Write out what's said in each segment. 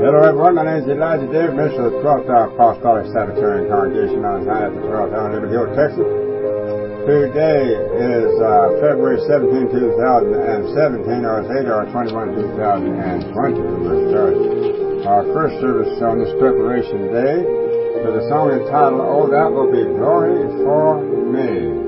Hello everyone, my name is Elijah David, minister of the 12th Hour Apostolic Sabbatarian Congregation on Zion at the 12th Hour in Liberty Hill, Texas. Today is February 17, 2017, or it's 8/21, 2020. We'll start our first service on this preparation day with a song entitled, "Oh, That Will Be Glory for Me."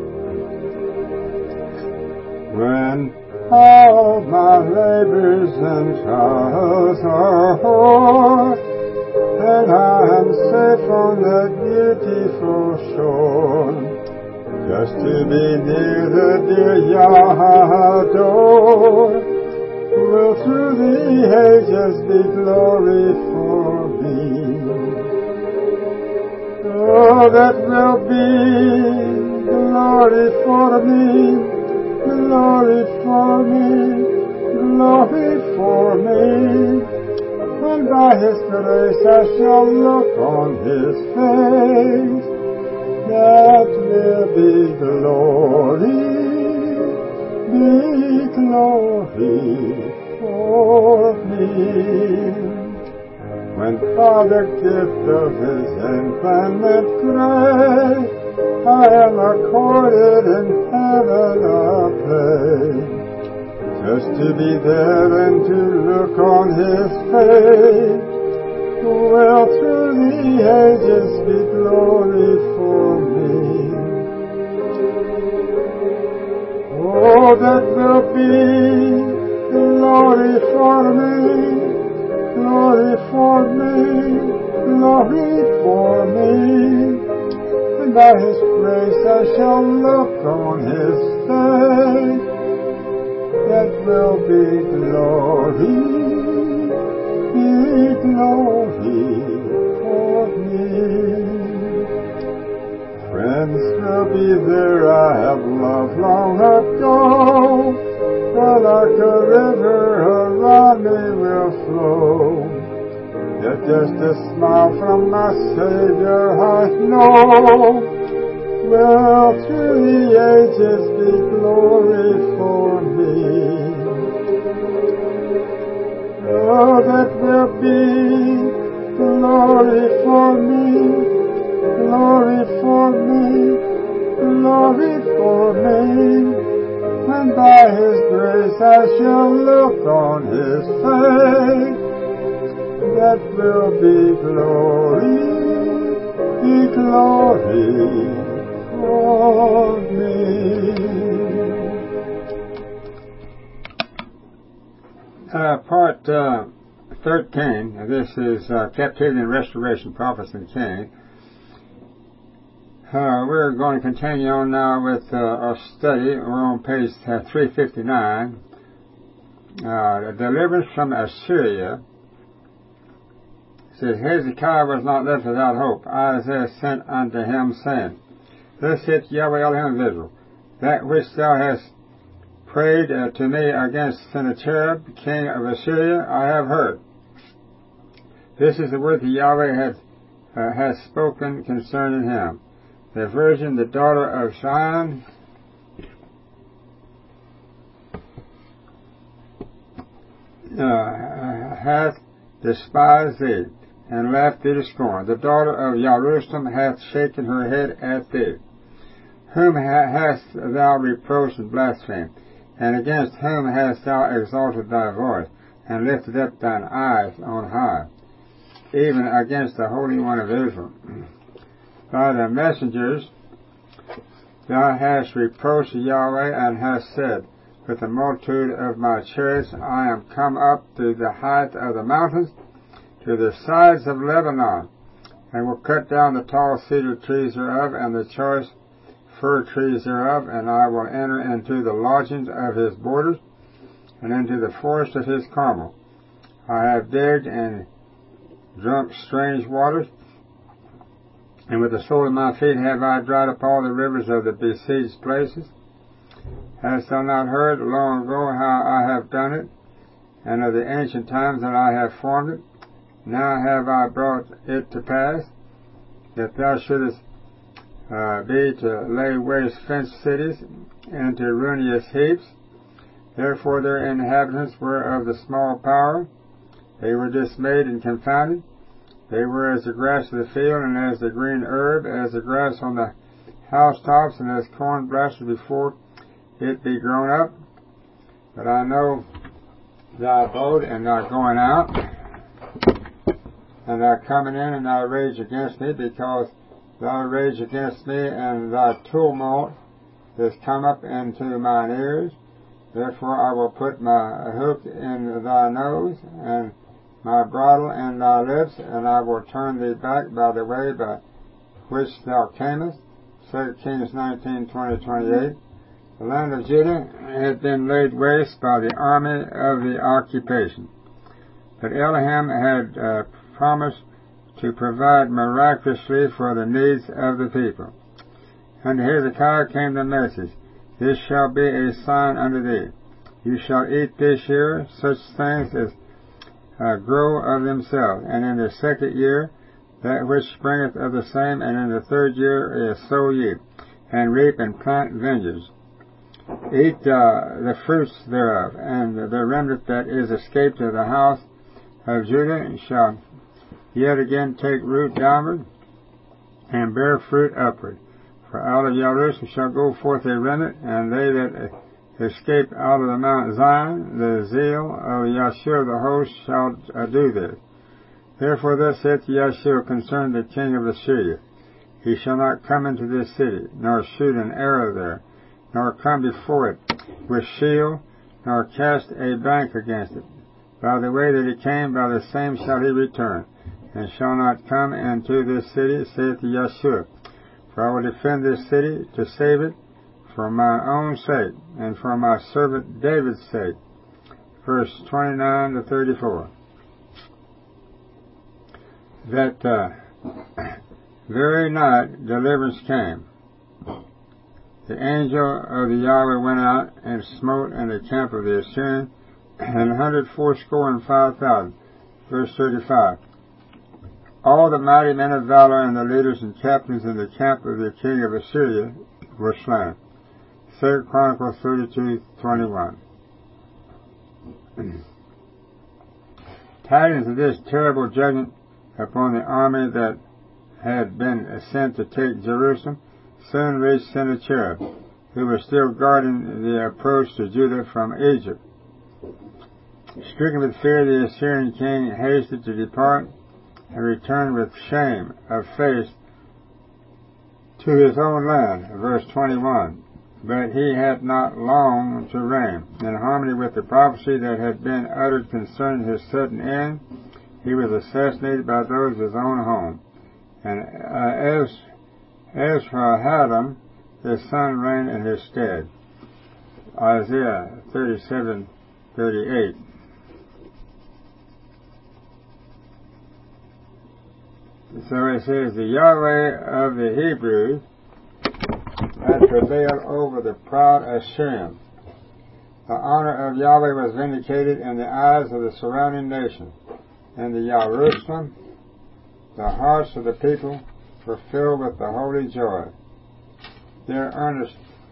When all my labors and trials are o'er, and I am safe on that beautiful shore, just to be near the dear Yahador, will through the ages be glory for me. Oh, that will be glory for me. Glory for me, glory for me, and by His grace I shall look on His face. That will be glory for me. When Father gift of His infinite grace, I am accorded in heaven a place, just to be there and to look on His face, will through the ages be glory for me. Oh, that will be glory for me, glory for me, glory for me. By His grace I shall look on His face. That will be glory for me. Friends will be there I have loved long ago, for like a river around me will flow. Yet just a smile from my Savior I know, will through the ages be glory for me. Oh, that will be glory for me, glory for me, glory for me. And by His grace I shall look on His face. That will be glory for me. Part 13, this is Captivity and Restoration, Prophets and Kings. We're going to continue on now with our study. We're on page 359, Deliverance from Assyria. It says, Hezekiah was not left without hope. Isaiah sent unto him, saying, Thus saith Yahweh Elohim of Israel, that which thou hast prayed to me against Sennacherib, king of Assyria, I have heard. This is the word that Yahweh hath spoken concerning him. The virgin, the daughter of Zion, hath despised thee, and laughed thee to scorn. The daughter of Jerusalem hath shaken her head at thee. Whom hast thou reproached and blasphemed? And against whom hast thou exalted thy voice, and lifted up thine eyes on high? Even against the Holy One of Israel. By the messengers thou hast reproached Yahweh, and hast said, With the multitude of my chariots I am come up to the height of the mountains, to the sides of Lebanon, and will cut down the tall cedar trees thereof, and the choice fir trees thereof, and I will enter into the lodgings of his borders, and into the forest of his Carmel. I have digged and drunk strange waters, and with the sole of my feet have I dried up all the rivers of the besieged places. Hast thou not heard long ago how I have done it, and of the ancient times that I have formed it? Now have I brought it to pass, that thou shouldest be to lay waste fenced cities, and to ruinous heaps. Therefore their inhabitants were of the small power, They were dismayed and confounded. They were as the grass of the field, and as the green herb, as the grass on the housetops, and as corn blasted before it be grown up. But I know thy abode and thy going out, and thy coming in, and thy rage against me, because thy rage against me and thy tumult is come up into mine ears. Therefore I will put my hook in thy nose, and my bridle in thy lips, and I will turn thee back by the way by which thou camest. 2 Kings 19:20-28. The land of Judah had been laid waste by the army of the occupation. But Elohim had promised to provide miraculously for the needs of the people. And to Hezekiah came the message, This shall be a sign unto thee. You shall eat this year such things as grow of themselves, and in the second year that which springeth of the same, and in the third year sow ye, and reap and plant vineyards. Eat the fruits thereof, and the remnant that is escaped of the house of Judah shall yet again take root downward, and bear fruit upward. For out of Jerusalem shall go forth a remnant, and they that escape out of the Mount Zion, the zeal of Yahshua the host shall do this. Therefore thus saith Yahshua concerning the king of Assyria, He shall not come into this city, nor shoot an arrow there, nor come before it with shield, nor cast a bank against it. By the way that he came, by the same shall he return, and shall not come into this city, saith Yahshua. For I will defend this city to save it for my own sake, and for my servant David's sake. Verse 29-34. That very night deliverance came. The angel of the Yahweh went out and smote in the camp of the Assyrians 185,000. Verse 35. All the mighty men of valor and the leaders and captains in the camp of the king of Assyria were slain. 2 Chronicles 32:21. Tidings of this terrible judgment upon the army that had been sent to take Jerusalem soon reached Sennacherib, who was still guarding the approach to Judah from Egypt. Stricken with fear, the Assyrian king hasted to depart and returned with shame of face to his own land. Verse 21. But he had not long to reign. In harmony with the prophecy that had been uttered concerning his sudden end, he was assassinated by those of his own home. And Esarhaddon, his son, reigned in his stead. Isaiah 37:38. So it says, the Yahweh of the Hebrews had prevailed over the proud Assyrians. The honor of Yahweh was vindicated in the eyes of the surrounding nations. In the Jerusalem, the hearts of the people were filled with the holy joy. Their earnest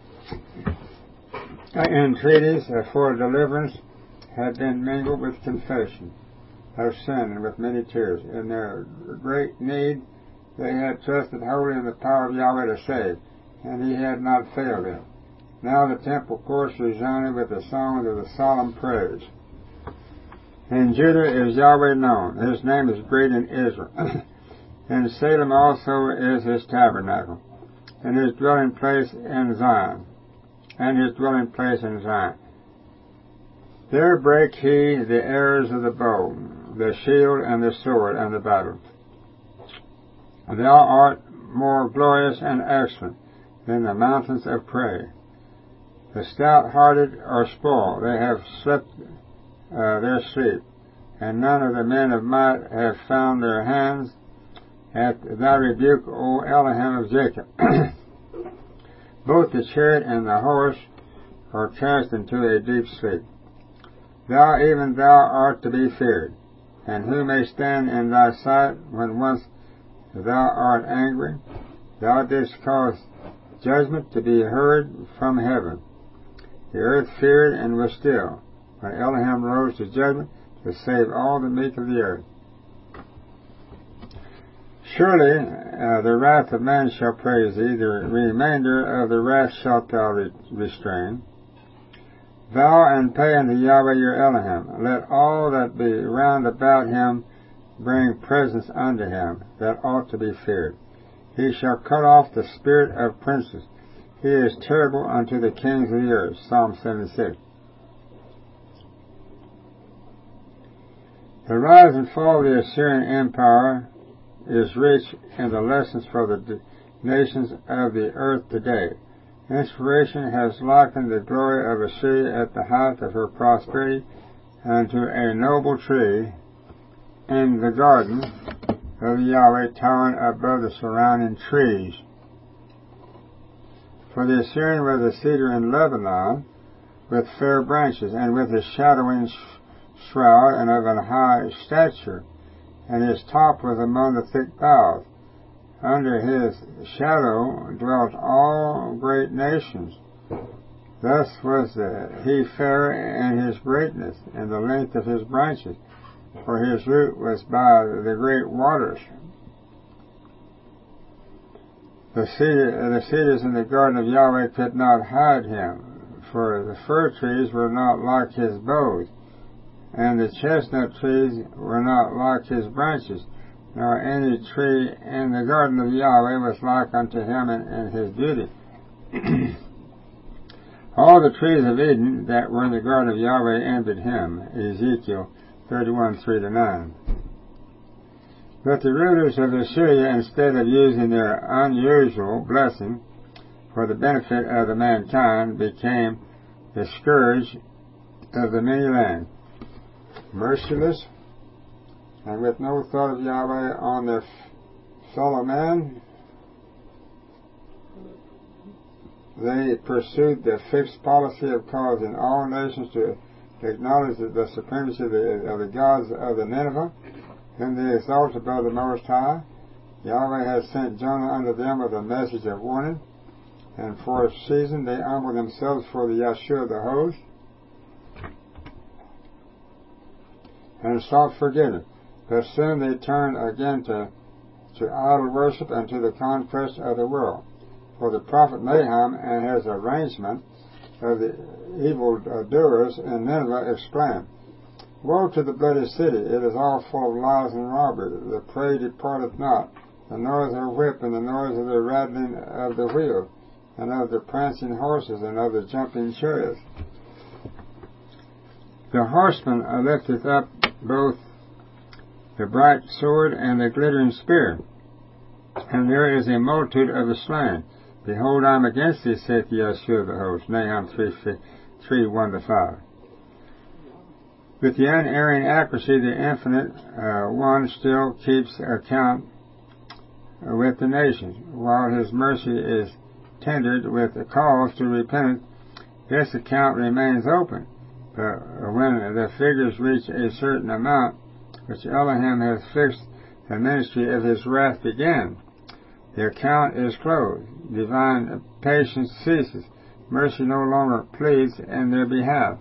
entreaties for deliverance had been mingled with confession of sin and with many tears. In their great need, they had trusted wholly in the power of Yahweh to save, and He had not failed them. Now the temple courts resounded with the songs of the solemn praise. In Judah is Yahweh known. His name is great in Israel. In Salem also is His tabernacle, and His dwelling place in Zion. There brake He the arrows of the bow, the shield and the sword and the battle. Thou art more glorious and excellent than the mountains of prey. The stout-hearted are spoiled; they have slept their sleep, and none of the men of might have found their hands at thy rebuke, O Elohim of Jacob. Both the chariot and the horse are cast into a deep sleep. Thou, even thou, art to be feared, and who may stand in thy sight when once thou art angry? Thou didst cause judgment to be heard from heaven. The earth feared and was still, when Elohim rose to judgment to save all the meek of the earth. Surely the wrath of man shall praise thee, the remainder of the wrath shalt thou restrain. Vow and pay unto Yahweh your Elohim. Let all that be round about him bring presents unto him, that ought to be feared. He shall cut off the spirit of princes. He is terrible unto the kings of the earth. Psalm 76. The rise and fall of the Assyrian Empire is rich in the lessons for the nations of the earth today. Inspiration has likened the glory of Assyria at the height of her prosperity unto a noble tree in the garden of Yahweh towering above the surrounding trees. For the Assyrian was a cedar in Lebanon with fair branches and with a shadowing shroud and of an high stature, and his top was among the thick boughs. Under his shadow dwelt all great nations. Thus was he fair in his greatness and the length of his branches, for his root was by the great waters. The cedars in the garden of Yahweh could not hide him, for the fir trees were not like his boughs, and the chestnut trees were not like his branches, nor any tree in the garden of Yahweh was like unto him in his beauty. All the trees of Eden that were in the garden of Yahweh envied him. Ezekiel 31:3-9. But the rulers of Assyria, instead of using their unusual blessing for the benefit of the mankind, became the scourge of the many lands. Merciless, and with no thought of Yahweh on their fellow man, they pursued the fixed policy of causing all nations to acknowledge the supremacy of the gods of the Nineveh, whom they exalt above the Most High. Yahweh has sent Jonah unto them with a message of warning, and for a season they humbled themselves for the Yahshua of the host, and sought forgiveness. But soon they turned again to idol worship and to the conquest of the world. For the prophet Nahum and his arrangement of the evil doers in Nineveh exclaimed, Woe to the bloody city! It is all full of lies and robbery. The prey departeth not. The noise of the whip and the noise of the rattling of the wheel, and of the prancing horses, and of the jumping chariots. The horseman lifteth up both the bright sword and the glittering spear, and there is a multitude of the slain. Behold, I am against thee, saith the Yahshua of the host. Nahum 3:1-5. With the unerring accuracy, the Infinite One still keeps account with the nations. While his mercy is tendered with a cause to repentance, this account remains open. But when the figures reach a certain amount, which Elohim has fixed, the ministry of his wrath begins. The account is closed. Divine patience ceases. Mercy no longer pleads in their behalf.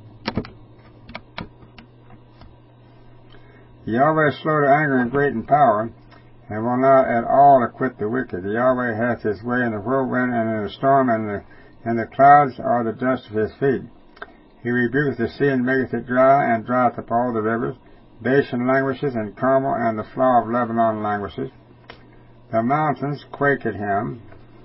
Yahweh is slow to anger and great in power, and will not at all acquit the wicked. Yahweh hath his way in the whirlwind and in the storm, and the clouds are the dust of his feet. He rebuketh the sea and maketh it dry, and drieth up all the rivers. Bashan languishes, and Carmel and the flower of Lebanon languishes. The mountains quake at him,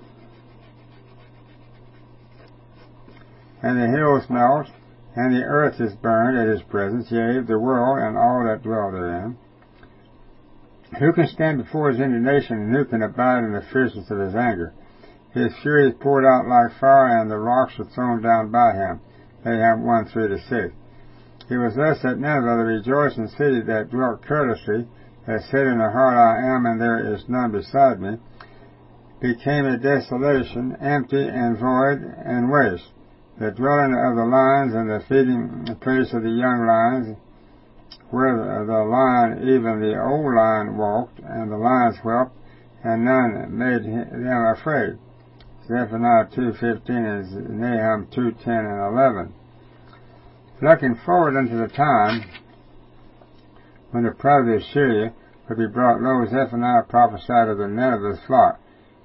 and the hills melt, and the earth is burned at his presence, yea, the world and all that dwell therein. Who can stand before his indignation, and who can abide in the fierceness of his anger? His fury is poured out like fire, and the rocks are thrown down by him. Nahum 1:3-6. He was thus at Nineveh, the rejoicing city that dwelt carelessly, that said in her heart, I am, and there is none beside me, became a desolation, empty and void and waste. The dwelling of the lions and the feeding place of the young lions, where the lion, even the old lion, walked, and the lions whelped, and none made them afraid. Zephaniah 2:15 and Nahum 2:10-11. Looking forward unto the time when the pride of Assyria would be brought low, Zephaniah prophesied of the Nineveh's flock,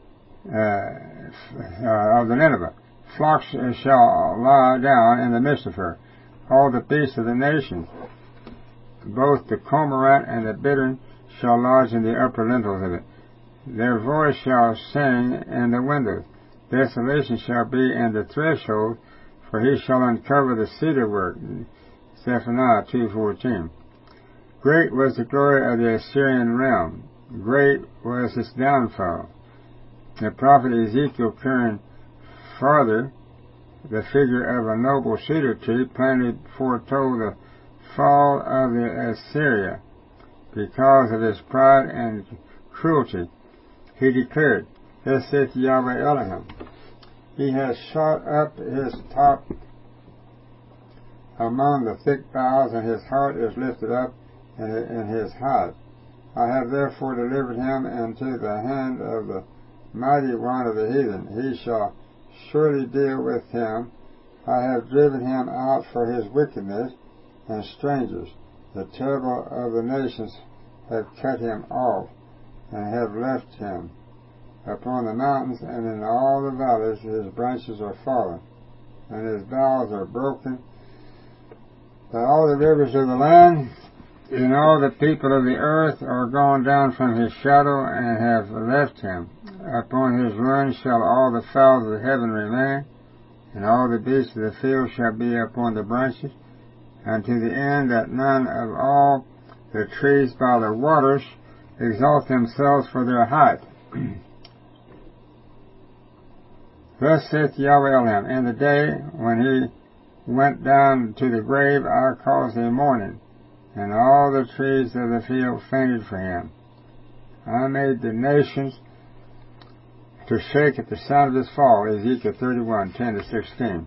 of the Nineveh. Flocks shall lie down in the midst of her, all the beasts of the nations, both the cormorant and the bittern shall lodge in the upper lintels of it. Their voice shall sing in the windows. Desolation shall be in the threshold, for he shall uncover the cedar work. Zephaniah 2:14. Great was the glory of the Assyrian realm. Great was its downfall. The prophet Ezekiel, carrying farther the figure of a noble cedar tree planted, foretold the fall of the Assyria because of his pride and cruelty. He declared, "Thus saith Yahweh Elohim, He has shot up his top among the thick boughs, and his heart is lifted up in his height. I have therefore delivered him into the hand of the mighty one of the heathen. He shall surely deal with him. I have driven him out for his wickedness, and strangers, the terrible of the nations, have cut him off, and have left him. Upon the mountains and in all the valleys his branches are fallen, and his boughs are broken. By all the rivers of the land, and all the people of the earth are gone down from his shadow, and have left him. Upon his ruins shall all the fowls of the heaven remain, and all the beasts of the field shall be upon the branches, unto the end that none of all the trees by the waters exalt themselves for their height. Thus saith Yahweh Elohim, in the day when he went down to the grave, I caused a mourning, and all the trees of the field fainted for him. I made the nations to shake at the sound of his fall. Ezekiel 31:10-16.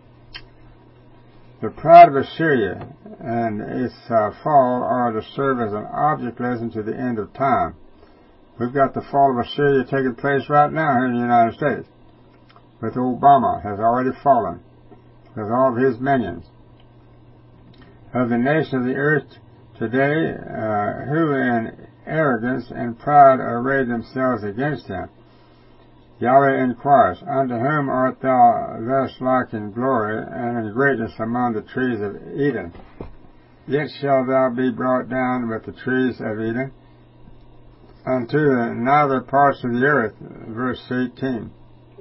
The pride of Assyria and its fall are to serve as an object lesson to the end of time. We've got the fall of Assyria taking place right now here in the United States, with Obama has already fallen, with all of his minions. Of the nations of the earth today, who in arrogance and pride array themselves against him, Yahweh inquires, unto whom art thou thus like in glory and in greatness among the trees of Eden? Yet shalt thou be brought down with the trees of Eden unto the nether parts of the earth. Verse 18.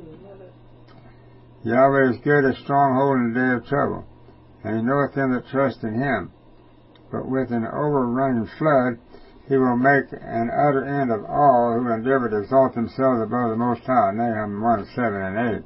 Yahweh is good, a stronghold in the day of trouble, and he knoweth them that trust in him. But with an overrunning flood he will make an utter end of all who endeavor to exalt themselves above the Most High. Nahum 1:7-8.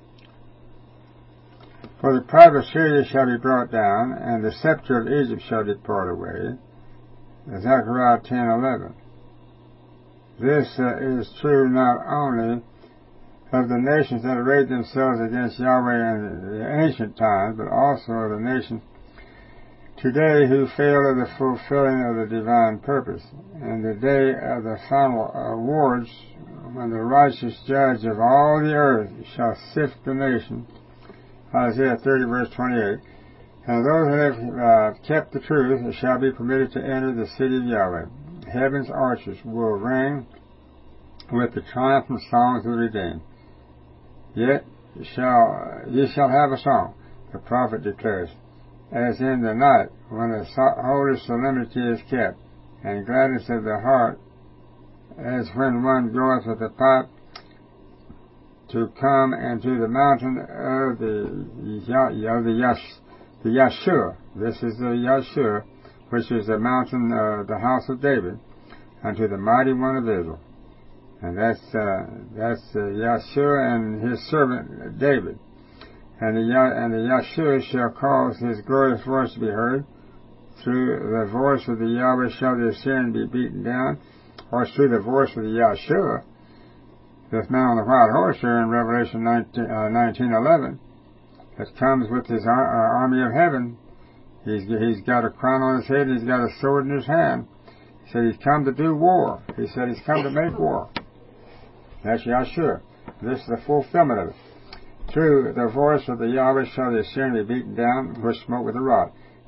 For the pride of Assyria shall be brought down, and the scepter of Egypt shall depart away. Zechariah 10:11. This is true not only of the nations that arrayed themselves against Yahweh in the ancient times, but also of the nations today who fail of the fulfilling of the divine purpose. And the day of the final awards, when the righteous judge of all the earth shall sift the nation, Isaiah 30:28, and those that have kept the truth shall be permitted to enter the city of Yahweh. Heaven's arches will ring with the triumphant songs of the redeemed. Yet ye shall have a song, the prophet declares, as in the night when the holy solemnity is kept, and gladness of the heart, as when one goeth with a pipe to come into the mountain of the Yashur. This is the Yashur, which is the mountain of the house of David, unto the mighty one of Israel. And that's Yashur and his servant David. And the Yashur shall cause his glorious voice to be heard. Through the voice of the Yahweh shall the Assyrian be beaten down, or through the voice of the Yashur, this man on the white horse here in Revelation 19:11, that comes with his army of heaven. He's got a crown on his head, he's got a sword in his hand. He said he's come to do war. He said he's come to make war. That's Yashur. This is the fulfillment of it. Through the voice of the Yahweh shall the Assyrian be beaten down, which smote with a rod.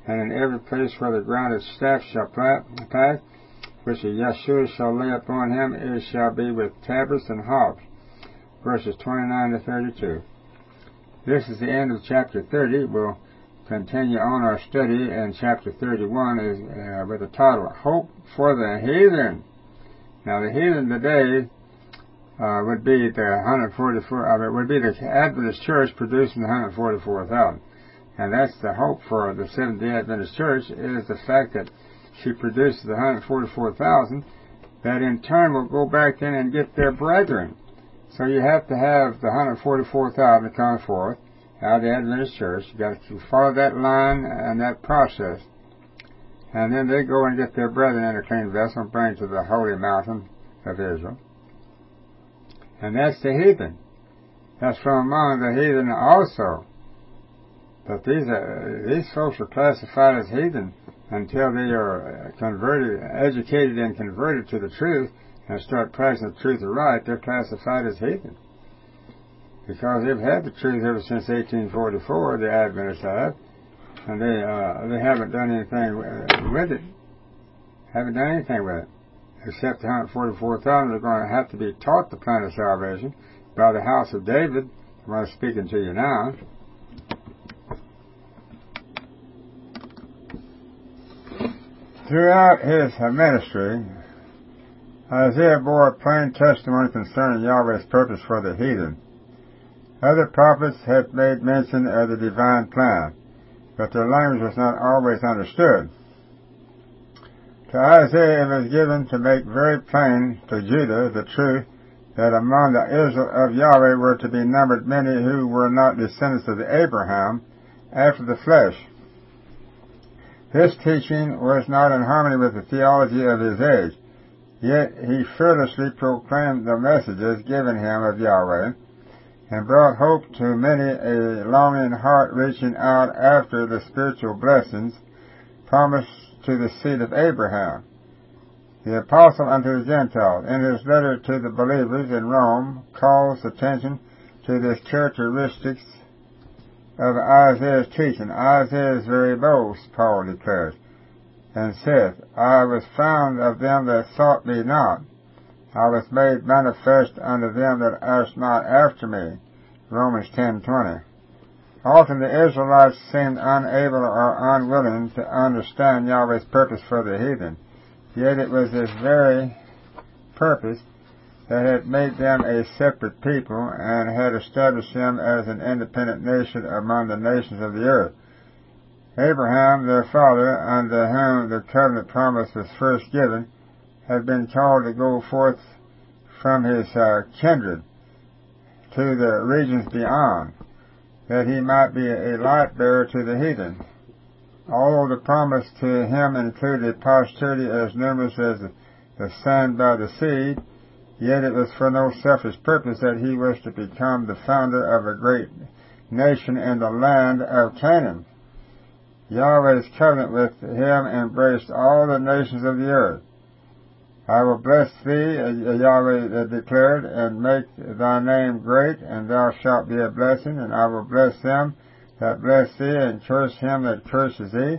and in every place where the ground is staff shall pass, which Yeshua shall lay upon him, it shall be with tabrets and hops. Verses 29 to 32. This is the end of chapter 30. We'll continue on our study in chapter 31 with the title, Hope for the Heathen. Now the heathen today would be the 144, would be the Adventist Church producing the 144,000. And that's the hope for the Seventh-day Adventist Church, is the fact that she produces the 144,000 that in turn will go back in and get their brethren. So you have to have the 144,000 to come forth out of the Adventist Church. You've got to follow that line and that process. And then they go and get their brethren in a clean vessel and bring to the holy mountain of Israel. And that's the heathen. That's from among the heathen also. But these folks are classified as heathen until they are converted, educated and converted to the truth and start practicing the truth right. They're classified as heathen. Because they've had the truth ever since 1844, the Adventists have, and they haven't done anything with it. Haven't done anything with it. Except the 144,000 are going to have to be taught the plan of salvation by the house of David, who I'm speaking to you now. Throughout his ministry, Isaiah bore a plain testimony concerning Yahweh's purpose for the heathen. Other prophets had made mention of the divine plan, but their language was not always understood. To Isaiah it was given to make very plain to Judah the truth that among the Israel of Yahweh were to be numbered many who were not descendants of Abraham after the flesh. This teaching was not in harmony with the theology of his age, yet he fearlessly proclaimed the messages given him of Yahweh, and brought hope to many, a longing heart reaching out after the spiritual blessings promised to the seed of Abraham. The apostle unto the Gentiles, in his letter to the believers in Rome, calls attention to the characteristics of Isaiah's teaching. Isaiah is very bold, Paul declares, and saith, I was found of them that sought me not. I was made manifest unto them that asked not after me. Romans 10:20. Often the Israelites seemed unable or unwilling to understand Yahweh's purpose for the heathen. Yet it was this very purpose that had made them a separate people and had established them as an independent nation among the nations of the earth. Abraham, their father, unto whom the covenant promise was first given, had been called to go forth from his kindred to the regions beyond, that he might be a light bearer to the heathen. Although the promise to him included a posterity as numerous as the sand by the sea, yet it was for no selfish purpose that he was to become the founder of a great nation in the land of Canaan. Yahweh's covenant with him embraced all the nations of the earth. I will bless thee, Yahweh declared, and make thy name great, and thou shalt be a blessing, and I will bless them that bless thee, and curse him that curses thee.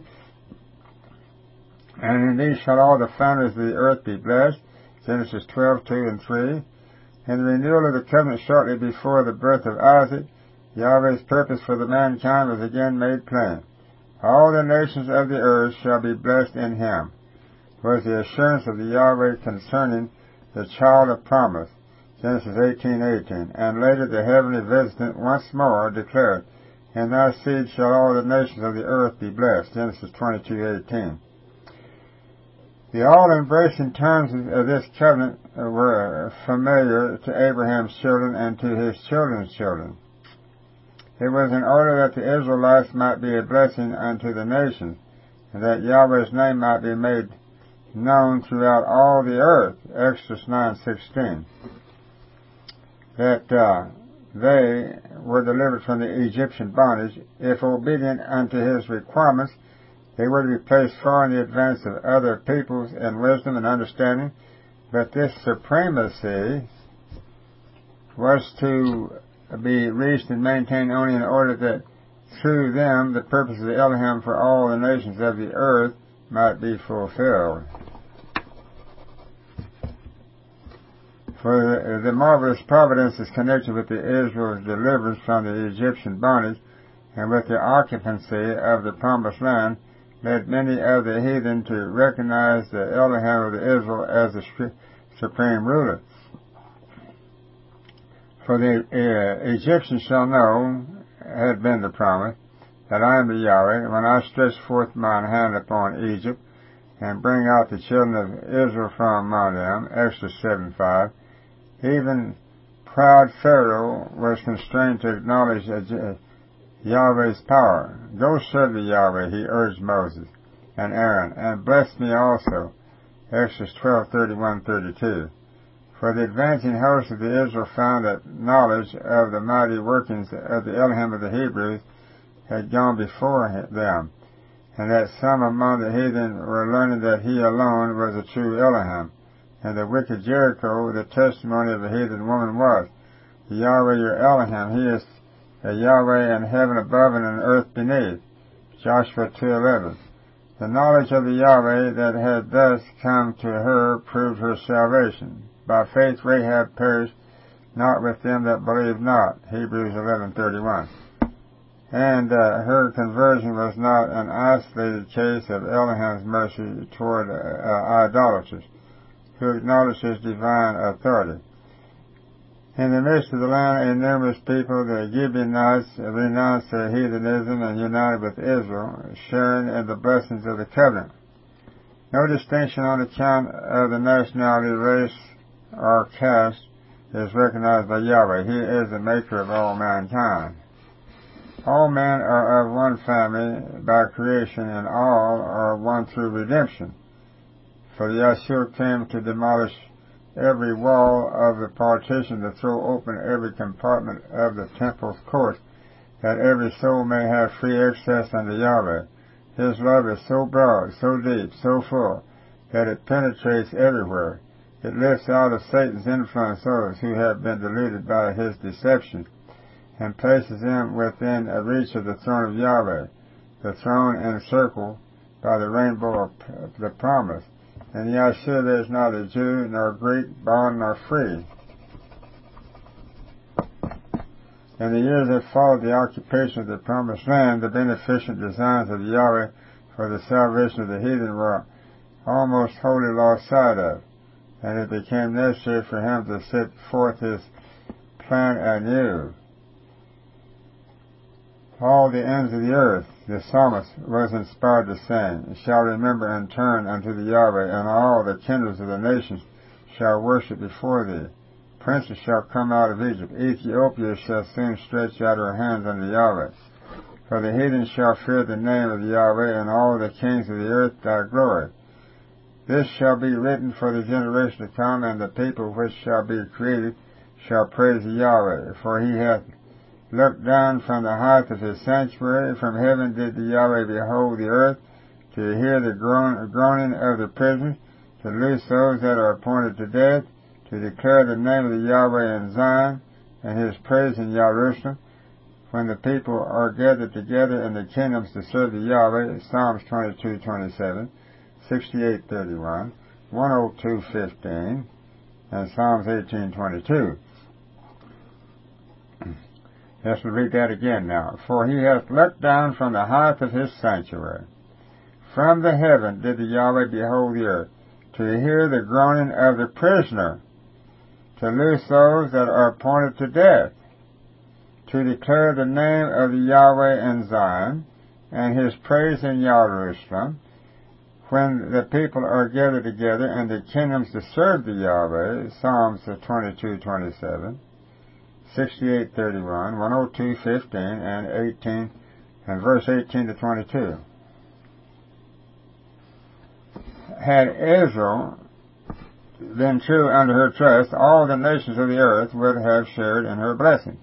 And in thee shall all the founders of the earth be blessed. Genesis 12:2 and 3. In the renewal of the covenant shortly before the birth of Isaac, Yahweh's purpose for the mankind was again made plain. All the nations of the earth shall be blessed in him, was the assurance of the Yahweh concerning the child of promise, Genesis 18:18. And later the heavenly visitant once more declared, in thy seed shall all the nations of the earth be blessed, Genesis 22:18. The all-embracing terms of this covenant were familiar to Abraham's children and to his children's children. It was in order that the Israelites might be a blessing unto the nations, and that Yahweh's name might be made known throughout all the earth, Exodus 9:16. That they were delivered from the Egyptian bondage. If obedient unto his requirements, they were to be placed far in the advance of other peoples in wisdom and understanding, but this supremacy was to be reached and maintained only in order that through them the purpose of the Elohim for all the nations of the earth might be fulfilled. For the marvelous providence is connected with the Israel's deliverance from the Egyptian bondage, and with the occupancy of the promised land, led many of the heathen to recognize the Elohim of Israel as the supreme ruler. For the Egyptians shall know, had been the promise, that I am the Yahweh, when I stretch forth mine hand upon Egypt, and bring out the children of Israel from among them. Exodus 7:5. Even proud Pharaoh was constrained to acknowledge Yahweh's power. Go serve the Yahweh, he urged Moses and Aaron, and bless me also. Exodus 12:31-32. For the advancing host of the Israel found that knowledge of the mighty workings of the Elohim of the Hebrews had gone before them, and that some among the heathen were learning that he alone was a true Elohim. And the wicked Jericho, the testimony of the heathen woman was, Yahweh your Elohim, he is a Yahweh in heaven above and in earth beneath. Joshua 2:11. The knowledge of the Yahweh that had thus come to her proved her salvation. By faith Rahab perished not with them that believed not. Hebrews 11:31. And her conversion was not an isolated case of Elohim's mercy toward idolaters, who acknowledged his divine authority. In the midst of the land, a numerous people, the Gibeonites, renounced their heathenism and united with Israel, sharing in the blessings of the covenant. No distinction on account of the nationality, race, or caste is recognized by Yahweh. He is the maker of all mankind. All men are of one family by creation, and all are one through redemption. For Yahshua came to demolish every wall of the partition, to throw open every compartment of the temple's court, that every soul may have free access unto Yahweh. His love is so broad, so deep, so full, that it penetrates everywhere. It lifts out of Satan's influence those who have been deluded by his deception, and places them within a reach of the throne of Yahweh, the throne encircled by the rainbow of the promise. And Yahshua there is neither Jew nor Greek, bond nor free. In the years that followed the occupation of the promised land, the beneficent designs of Yahweh for the salvation of the heathen were almost wholly lost sight of, and it became necessary for him to set forth his plan anew. All the ends of the earth, the psalmist was inspired to sing, shall remember and turn unto the Yahweh, and all the kindreds of the nations shall worship before thee. Princes shall come out of Egypt. Ethiopia shall soon stretch out her hands unto Yahweh. For the heathen shall fear the name of the Yahweh, and all the kings of the earth thy glory. This shall be written for the generation to come, and the people which shall be created shall praise the Yahweh. For he hath looked down from the height of his sanctuary. From heaven did the Yahweh behold the earth, to hear the groaning of the prisoners, to loose those that are appointed to death, to declare the name of the Yahweh in Zion, and his praise in Jerusalem, when the people are gathered together in the kingdoms to serve the Yahweh. Psalms 22:27, 68:31, 102:15, and Psalms 18:22. Let's read that again now. For he hath looked down from the height of his sanctuary. From the heaven did the Yahweh behold the earth, to hear the groaning of the prisoner, to loose those that are appointed to death, to declare the name of the Yahweh in Zion, and his praise in Jerusalem, when the people are gathered together in the kingdoms to serve the Yahweh. Psalms 22:27. 68:31, 102:15, and 18, and verse 18 to 22. Had Israel been true unto her trust, all the nations of the earth would have shared in her blessing.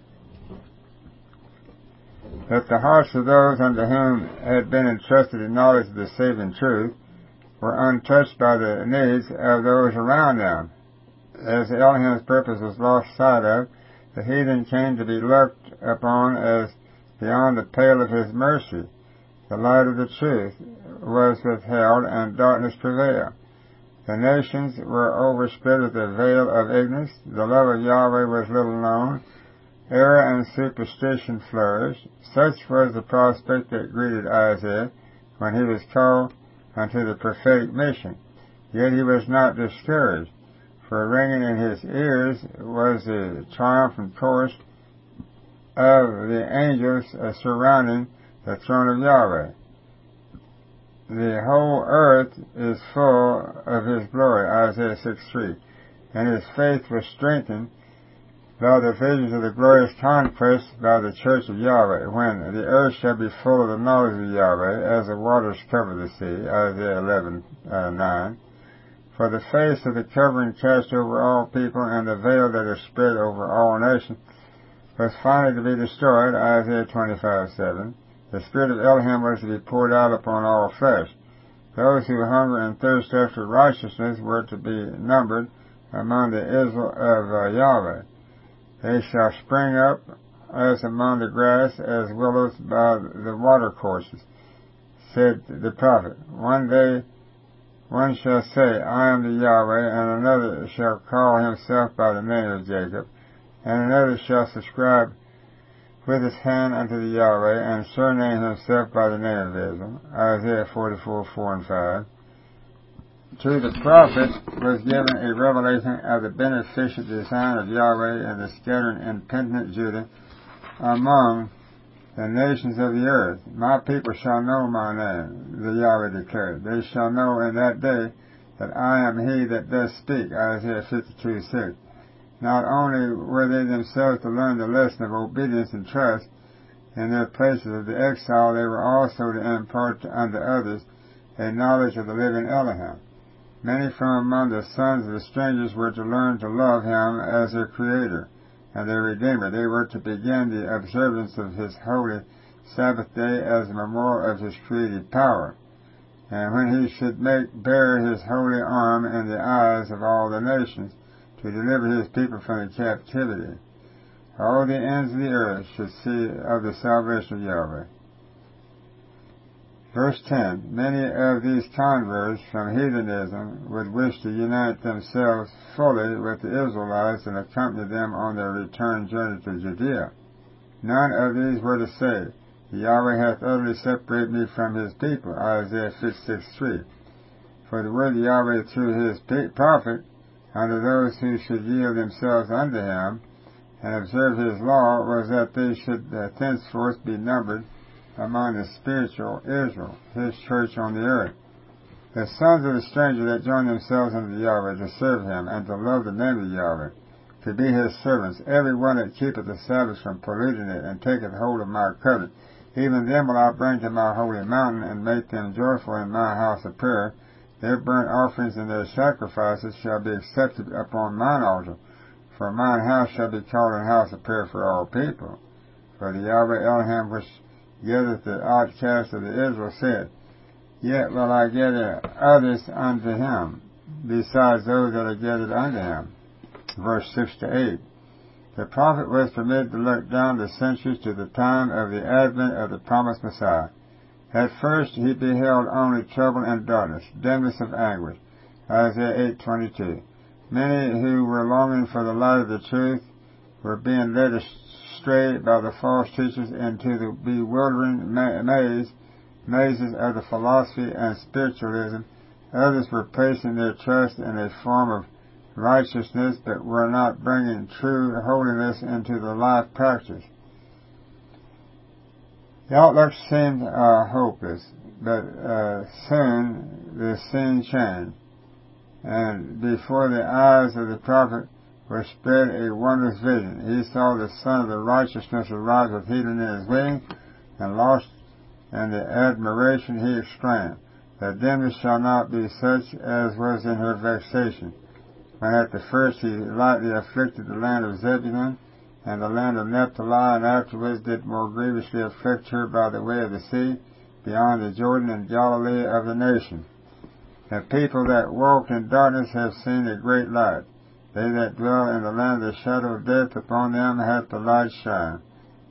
But the hearts of those unto whom had been entrusted in knowledge of the saving truth were untouched by the needs of those around them. As Elohim's purpose was lost sight of, the heathen came to be looked upon as beyond the pale of his mercy. The light of the truth was withheld, and darkness prevailed. The nations were overspread with a veil of ignorance. The love of Yahweh was little known. Error and superstition flourished. Such was the prospect that greeted Isaiah when he was called unto the prophetic mission. Yet he was not discouraged, for ringing in his ears was the triumphant chorus of the angels surrounding the throne of Yahweh. The whole earth is full of his glory, Isaiah 6:3, and his faith was strengthened by the visions of the glorious conquest by the church of Yahweh, when the earth shall be full of the knowledge of Yahweh, as the waters cover the sea, Isaiah 11:9. For the face of the covering cast over all people, and the veil that is spread over all nations, was finally to be destroyed, Isaiah 25:7. The Spirit of Elohim was to be poured out upon all flesh. Those who hunger and thirst after righteousness were to be numbered among the Israel of Yahweh. They shall spring up as among the grass, as willows by the watercourses, said the prophet. One day one shall say, I am the Yahweh, and another shall call himself by the name of Jacob, and another shall subscribe with his hand unto the Yahweh, and surname himself by the name of Israel. Isaiah 44:4-5. To the prophet was given a revelation of the beneficent design of Yahweh in the scattering impenitent Judah among the nations of the earth. My people shall know my name, the Yahweh declared. They shall know in that day that I am he that does speak, Isaiah 52:6. Not only were they themselves to learn the lesson of obedience and trust in their places of the exile, they were also to impart unto others a knowledge of the living Elohim. Many from among the sons of the strangers were to learn to love him as their Creator and their Redeemer. They were to begin the observance of his holy Sabbath day as a memorial of his creative power, and when he should make bare his holy arm in the eyes of all the nations, to deliver his people from the captivity. All the ends of the earth should see of the salvation of Yahweh. Verse 10. Many of these converts from heathenism would wish to unite themselves fully with the Israelites and accompany them on their return journey to Judea. None of these were to say, Yahweh hath utterly separated me from his people, Isaiah 56:3. For the word of Yahweh through his prophet unto those who should yield themselves unto him and observe his law was that they should thenceforth be numbered among the spiritual Israel, his church on the earth. The sons of the stranger that join themselves unto Yahweh to serve him and to love the name of Yahweh, to be his servants, every one that keepeth the Sabbath from polluting it and taketh hold of my covenant, even them will I bring to my holy mountain and make them joyful in my house of prayer. Their burnt offerings and their sacrifices shall be accepted upon mine altar, for mine house shall be called a house of prayer for all people. For the Yahweh Elohim which gathereth the outcasts of the Israel said, Yet will I gather others unto him, besides those that are gathered unto him. Verse 6-8. The prophet was permitted to look down the centuries to the time of the advent of the promised Messiah. At first he beheld only trouble and darkness, dimness of anguish, Isaiah 8:22. Many who were longing for the light of the truth were being led astray by the false teachers into the bewildering mazes of the philosophy and spiritualism. Others were placing their trust in a form of righteousness, but were not bringing true holiness into the life practice. The outlook seemed hopeless, but soon the scene changed, and before the eyes of the prophet was spread a wondrous vision. He saw the Son of the Righteousness arise with healing in his wings, and lost in the admiration he exclaimed, The dimness shall not be such as was in her vexation, when at the first he lightly afflicted the land of Zebulun and the land of Naphtali, and afterwards did more grievously afflict her by the way of the sea, beyond the Jordan and Galilee of the nation. The people that walked in darkness have seen a great light. They that dwell in the land of the shadow of death, upon them hath the light shine.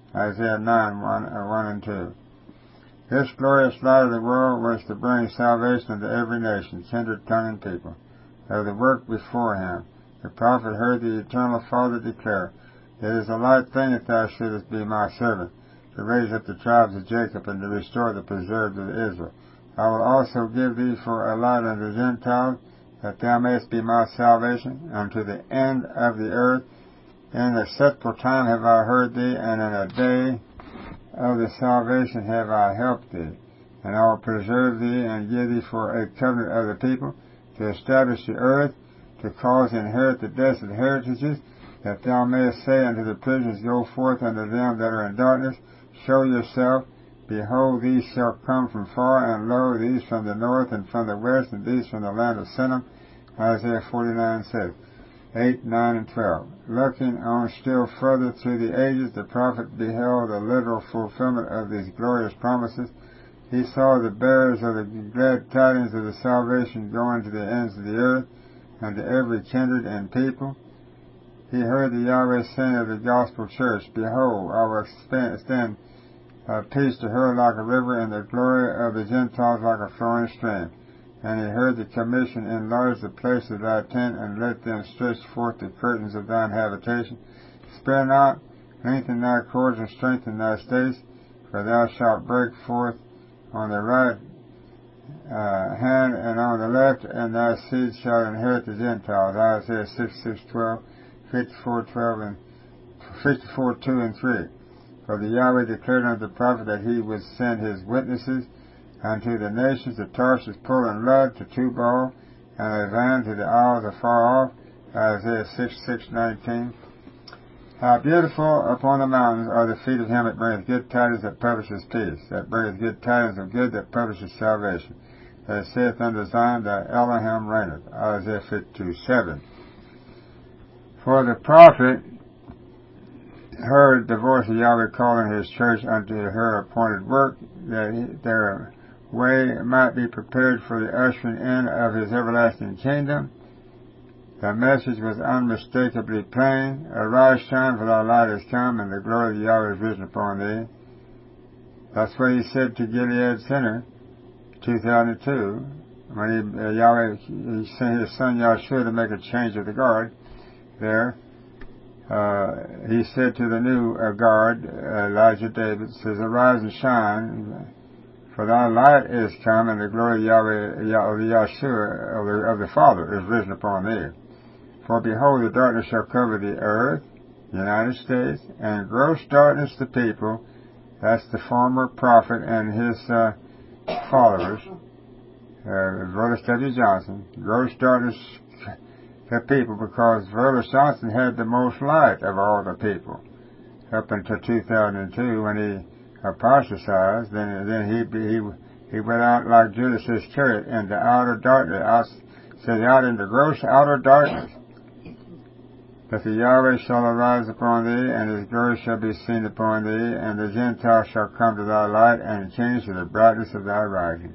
Isaiah 9, 1 and 2. This glorious light of the world was to bring salvation unto every nation, kindred, tongue, and people. Of the work before him, the prophet heard the eternal Father declare, It is a light thing that thou shouldest be my servant, to raise up the tribes of Jacob, and to restore the preserved of Israel. I will also give thee for a light unto the Gentiles, that thou mayest be my salvation unto the end of the earth. In the acceptable time have I heard thee, and in a day of the salvation have I helped thee. And I will preserve thee, and give thee for a covenant of the people, to establish the earth, to cause to inherit the desolate heritages, that thou mayest say unto the prisoners, Go forth unto them that are in darkness, show yourself. Behold, these shall come from far, and lo, these from the north and from the west, and these from the land of Sinim. Isaiah 49:6. 8, 9, and 12. Looking on still further through the ages, the prophet beheld a literal fulfillment of these glorious promises. He saw the bearers of the glad tidings of the salvation going to the ends of the earth, and to every kindred and people. He heard the Yahweh saying of the gospel church, Behold, I will extend peace to her like a river, and the glory of the Gentiles like a flowing stream. And he heard the commission, Enlarge the place of thy tent, and let them stretch forth the curtains of thine habitation. Spare not, lengthen thy cords, and strengthen thy stakes, for thou shalt break forth on the right hand and on the left, and thy seed shall inherit the Gentiles. Isaiah 6:12, 54:12, and 54:2 and 3. For the Yahweh declared unto the prophet that he would send his witnesses unto the nations, to Tarshish, Pul, and Lud, to Tubal, and Avan, to the isles afar off. Isaiah 6:19. How beautiful upon the mountains are the feet of him that bringeth good tidings, that publisheth peace, that bringeth good tidings of good, that publisheth salvation, that saith unto Zion, Thy Elohim reigneth. Isaiah 52:7. For the prophet heard the voice of Yahweh calling his church unto her appointed work, that their way might be prepared for the ushering in of his everlasting kingdom. The message was unmistakably plain. Arise, shine, for thy light is come, and the glory of Yahweh is risen upon thee. That's what he said to Gilead Center, 2002, when Yahweh sent his son Yahshua to make a change of the guard there. He said to the new guard, Elijah David, says, Arise and shine, for thy light is come, and the glory of Yahweh, of Yahshua, of the Father, is risen upon thee. For behold, the darkness shall cover the earth, United States, and gross darkness the people. That's the former prophet and his followers, Verlis W. Johnson. Gross darkness the people, because Verlis Johnson had the most light of all the people up until 2002 when he apostatized. Then he went out like Judas Iscariot into outer darkness, out into gross outer darkness. But the Yahweh shall arise upon thee, and his glory shall be seen upon thee, and the Gentiles shall come to thy light, and change to the brightness of thy rising.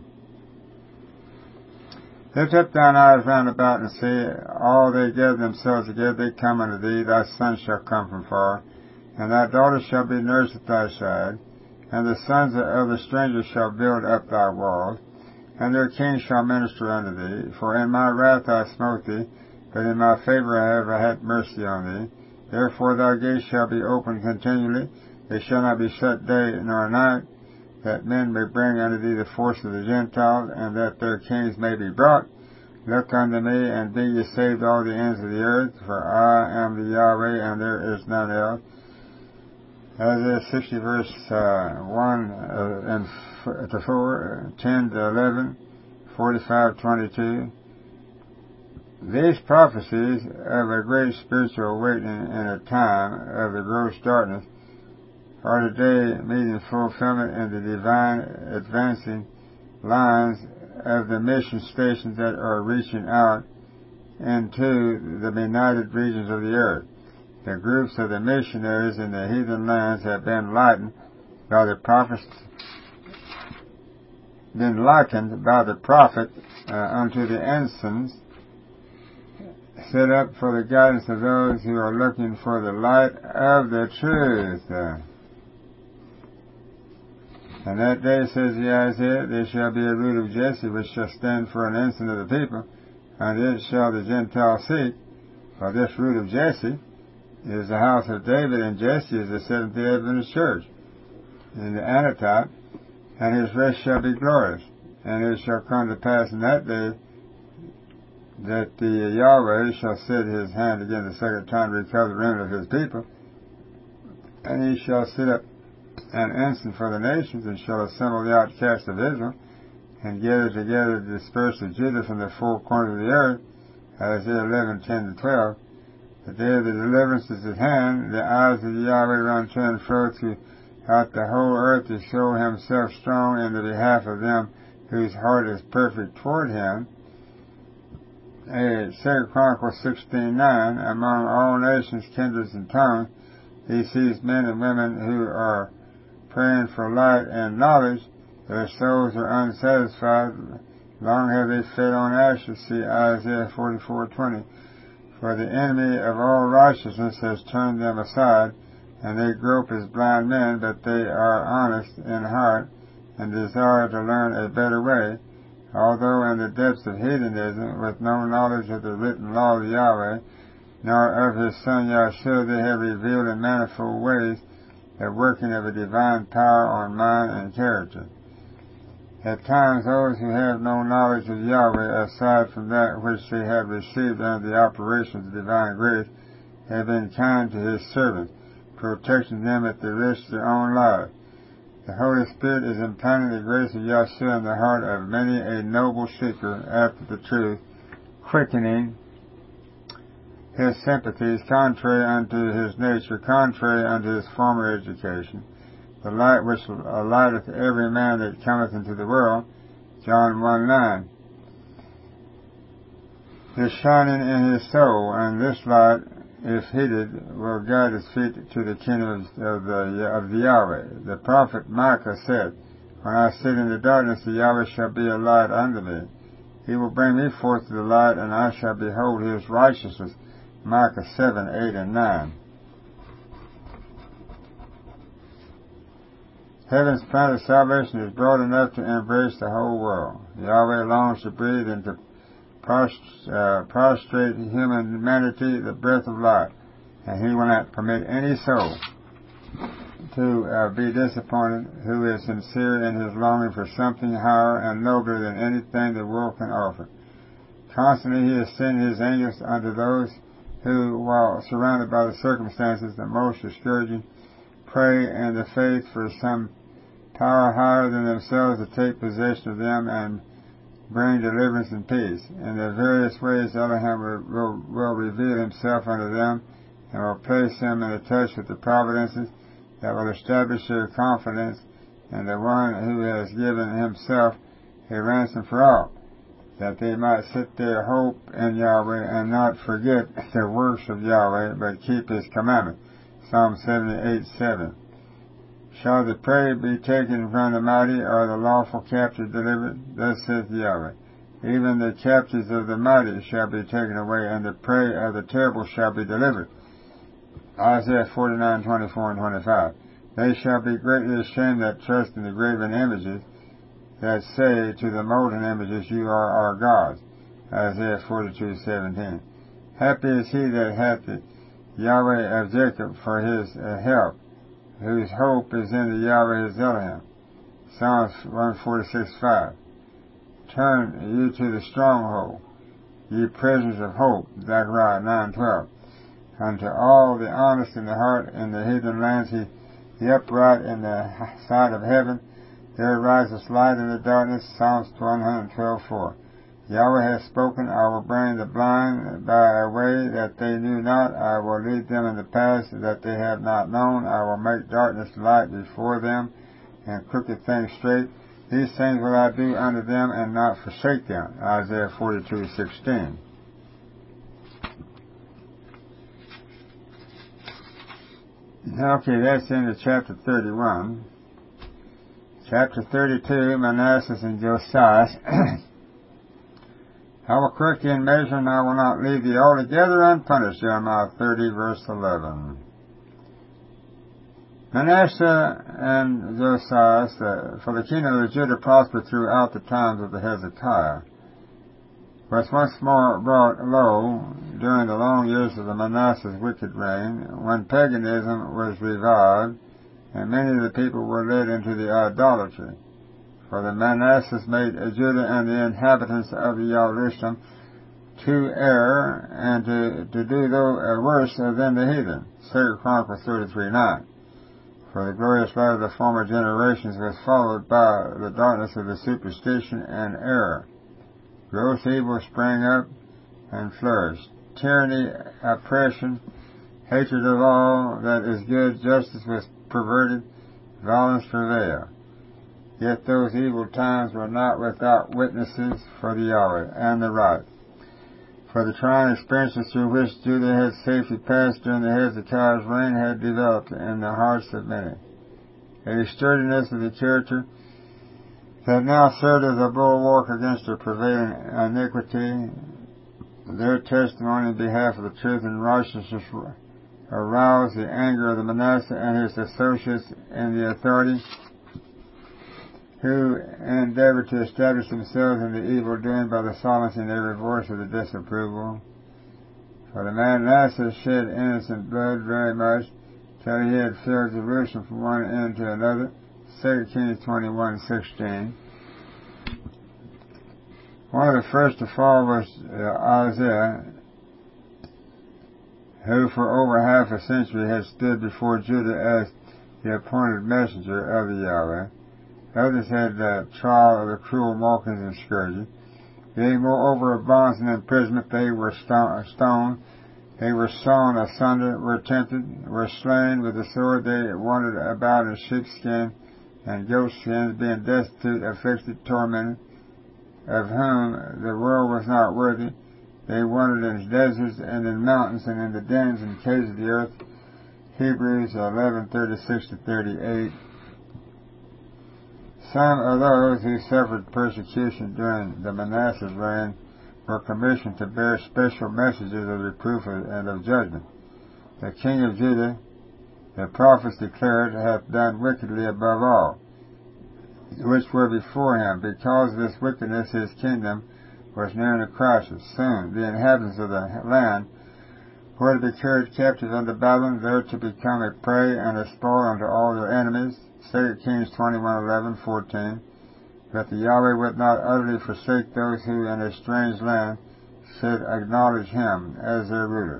Lift up thine eyes round about, and see, all they gather themselves together, they come unto thee. Thy sons shall come from far, and thy daughters shall be nursed at thy side, and the sons of the strangers shall build up thy walls, and their kings shall minister unto thee. For in my wrath I smote thee, but in my favor I have had mercy on thee. Therefore thy gates shall be open continually, they shall not be shut day nor night, that men may bring unto thee the force of the Gentiles, and that their kings may be brought. Look unto me, and be ye saved all the ends of the earth, for I am the Yahweh, and there is none else. Isaiah 60 verse 1 and to 4, 10 to 11, 45:22. These prophecies of a great spiritual awakening in a time of the gross darkness are today meeting fulfillment in the divine advancing lines of the mission stations that are reaching out into the benighted regions of the earth. The groups of the missionaries in the heathen lands have been likened by the prophet unto the ensigns set up for the guidance of those who are looking for the light of the truth. And that day, says the Isaiah, there shall be a root of Jesse, which shall stand for an ensign of the people, and it shall the Gentiles seek. For this root of Jesse is the house of David, and Jesse is the Seventh-day Adventist Church in the Anatitype, and his rest shall be glorious. And it shall come to pass in that day that the Yahweh shall set his hand again the second time to recover the remnant of his people, and he shall set up an ensign for the nations, and shall assemble the outcasts of Israel, and gather together the dispersed of Judah from the four corners of the earth. Isaiah 11:10-12. The day of the deliverance is at hand. The eyes of the Yahweh run to and fro throughout the whole earth to show himself strong in the behalf of them whose heart is perfect toward him. 2 Chronicles 16:9. Among all nations, kindreds, and tongues, he sees men and women who are praying for light and knowledge. Their souls are unsatisfied. Long have they fed on ashes. See Isaiah 44:20. For the enemy of all righteousness has turned them aside, and they grope as blind men, but they are honest in heart, and desire to learn a better way. Although in the depths of heathenism, with no knowledge of the written law of Yahweh, nor of his Son Yahshua, they have revealed in manifold ways the working of a divine power on mind and character. At times, those who have no knowledge of Yahweh, aside from that which they have received under the operations of divine grace, have been kind to his servants, protecting them at the risk of their own lives. The Holy Spirit is implanting the grace of Yahshua in the heart of many a noble seeker after the truth, quickening his sympathies contrary unto his nature, contrary unto his former education. The light which lighteth every man that cometh into the world, John 1:9, is shining in his soul, and this light, if heeded, will guide his feet to the kingdom of the Yahweh. The prophet Micah said, When I sit in the darkness, the Yahweh shall be a light unto me. He will bring me forth to the light, and I shall behold his righteousness. Micah 7:8-9. Heaven's plan of salvation is broad enough to embrace the whole world. Yahweh longs to breathe into prostrate humanity the breath of life, and he will not permit any soul to be disappointed who is sincere in his longing for something higher and nobler than anything the world can offer. Constantly he is sending his angels unto those who, while surrounded by the circumstances the most discouraging, pray in the faith for some power higher than themselves to take possession of them and bring deliverance and peace. In the various ways Elohim will reveal himself unto them, and will place them in touch with the providences that will establish their confidence in the one who has given himself a ransom for all, that they might set their hope in Yahweh and not forget the works of Yahweh, but keep his commandments. Psalm 78:7. Shall the prey be taken from the mighty, or the lawful captive delivered? Thus saith Yahweh. Even the captives of the mighty shall be taken away, and the prey of the terrible shall be delivered. Isaiah 49:24-25. They shall be greatly ashamed that trust in the graven images, that say to the molten images, You are our gods. Isaiah 42:17. Happy is he that hath the Yahweh of Jacob for his help, whose hope is in the Yahweh his Elohim. Psalms 146:5. Turn you to the stronghold, ye prisoners of hope. Zechariah 9:12. Unto all the honest in the heart in the heathen lands, the upright in the sight of heaven, there arises light in the darkness. Psalms 112:4. Yahweh has spoken, I will bring the blind by a way that they knew not. I will lead them in the paths that they have not known. I will make darkness light before them, and crooked things straight. These things will I do unto them, and not forsake them. Isaiah 42:16. Okay, that's into chapter 31. Chapter 32, Manasseh and Josiah. I will correct thee in measure, and I will not leave thee altogether unpunished. Jeremiah 30:11. Manasseh and Josias, for the kingdom of Judah prospered throughout the times of the Hezekiah, was once more brought low during the long years of the Manasseh's wicked reign, when paganism was revived, and many of the people were led into the idolatry. For the Manasseh made Judah and the inhabitants of Jerusalem to err and to do worse than the heathen. 2 Chronicles 33:9. For the glorious light of the former generations was followed by the darkness of the superstition and error. Gross evil sprang up and flourished. Tyranny, oppression, hatred of all that is good, justice was perverted, violence prevailed. Yet those evil times were not without witnesses for the Yahweh and the right. For the trying experiences through which Judah had safely passed during the Hezekiah's reign had developed in the hearts of many a sturdiness of the character that now served as a bulwark against the prevailing iniquity. Their testimony in behalf of the truth and righteousness aroused the anger of the Manasseh and his associates in the authority, who endeavored to establish themselves in the evil doing by the silencing every voice of the disapproval. For the Manasseh shed innocent blood very much, till he had filled Jerusalem from one end to another. 2 Kings 21:16. One of the first to fall was Isaiah, who for over half a century had stood before Judah as the appointed messenger of the Yahweh. Others had trial of the cruel mockings and scourging. Being moreover of bonds and imprisonment, they were stoned, they were sawn asunder, were tempted, were slain with the sword. They wandered about in sheepskin and goatskins, being destitute, afflicted, tormented, of whom the world was not worthy. They wandered in deserts and in mountains and in the dens and caves of the earth. Hebrews 11:36-38. Some of those who suffered persecution during the Manasseh's reign were commissioned to bear special messages of reproof and of judgment. The king of Judah, the prophets declared, hath done wickedly above all, which were before him. Because of this wickedness his kingdom was nearing a crisis. Soon the inhabitants of the land were to be carried captive unto Babylon, there to become a prey and a spoil unto all their enemies. 2 Kings 21:11-14. But the Yahweh would not utterly forsake those who in a strange land should acknowledge him as their ruler.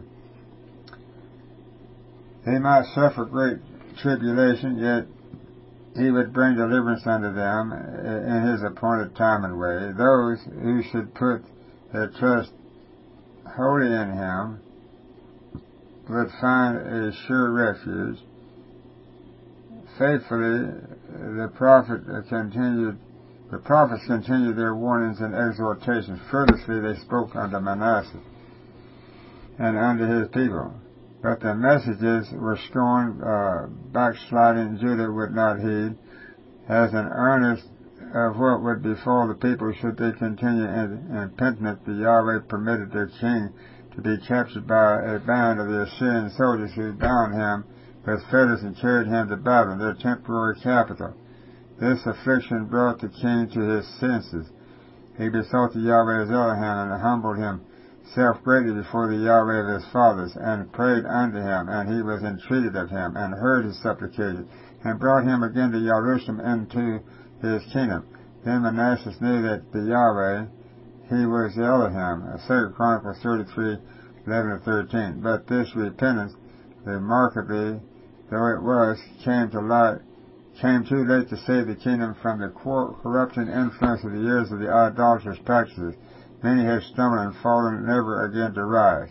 They might suffer great tribulation, yet he would bring deliverance unto them in his appointed time and way. Those who should put their trust wholly in him would find a sure refuge. Faithfully, the prophets continued their warnings and exhortations. Fearlessly they spoke unto Manasseh and unto his people. But the messages were scorned, backsliding Judah would not heed, as an earnest of what would befall the people should they continue impenitent. The Yahweh permitted their king to be captured by a band of the Assyrian soldiers, who bound him with fetters and carried him to Babylon, their temporary capital. This affliction brought the king to his senses. He besought the Yahweh as Elohim, and humbled himself greatly before the Yahweh of his fathers, and prayed unto him, and he was entreated of him, and heard his supplication, and brought him again to Jerusalem into his kingdom. Then Manasseh knew that the Yahweh, he was the Elohim. 2 Chronicles 33:11-13. But this repentance, remarkably though it was, came too late to save the kingdom from the corrupting influence of the years of the idolatrous practices. Many have stumbled and fallen, never again to rise.